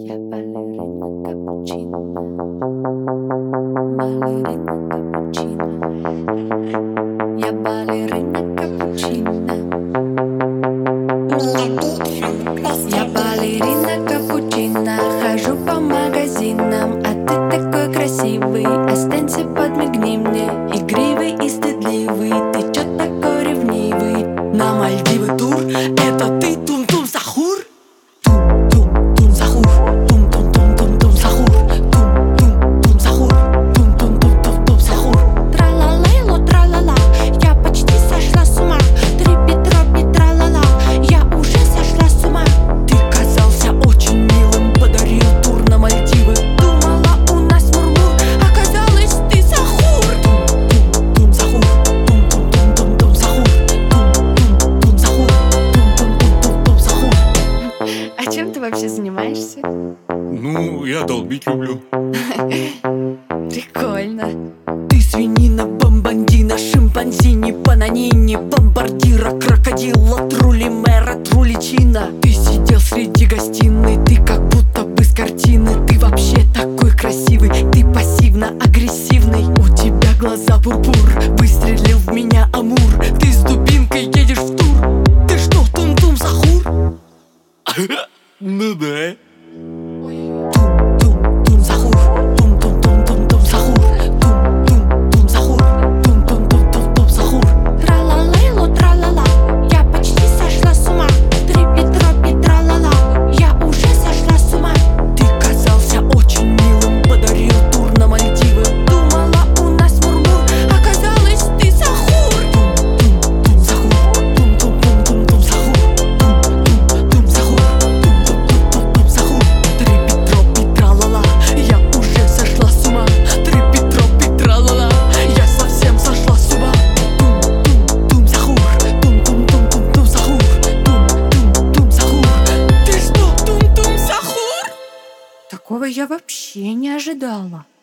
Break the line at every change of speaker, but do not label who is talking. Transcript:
Я балерина капучино. Я балерина капучино. Хожу по магазинам, а ты такой красивый. Останься, подмигни мне, игривый и стыдливый. Ты чё такой ревнивый?
На Мальдивы тур, это ты тум-тум сахур? Тум-тум-тум сахур, тум-тум-тум-тум-тум сахур, тум-тум-тум сахур, тум-тум-тум-тум сахур.
Тра-ла-лейло, тра-ла-ла, я почти сошла с ума. Трипи-тропи, тра-ла-ла, я уже сошла с ума.
Ты казался очень милым, подарил тур на Мальдивы.
Думала, у нас мурмур, оказалось, ты сахур.
Тум-тум сахур, тум-тум-тум-тум сахур, тум-тум-тум сахур, тум-тум-тум-тум сахур.
А чем ты вообще занимаешься?
Ну, я долбить люблю.
Прикольно.
Ты свинина, бомбандина, шимпанзини, бананини, бомбардира, крокодила, трули мэра, труличина. Ты сидел среди гостиной, ты как будто бы с картины. Ты вообще такой красивый, ты пассивно-агрессивный. У тебя глаза пурпур, выстрелил в меня амур. Ты с дубинкой едешь в тур. Ты что, тум-тум сахур?
Ну да.
Тум-тум-тум сахур, тум-тум-тум-тум сахур, тум-тум-тум сахур, тум-тум-тум-тум сахур.
Тра-ла-лейло, тра-ла-ла, я почти сошла с ума. Трипи-тропи, тра-ла-ла, я уже сошла с ума.
Ты казался очень милым, подарил тур на Мальдивы.
Думала, у нас мурмур, оказалось, ты сахур.
Тум-тум сахур, тум-тум-тум-тум сахур, тум-тум сахур, тум-тум-тум сахур. Трипи-тропи, тра-ла-ла, я уже сошла с ума. Трипи-тропи, тра-ла-ла, я совсем сошла с ума. Тум-тум сахур, тум-тум-тум-тум сахур, тум-тум сахур.
Ты что, тум-тум сахур? Такого я вообще не ожидала.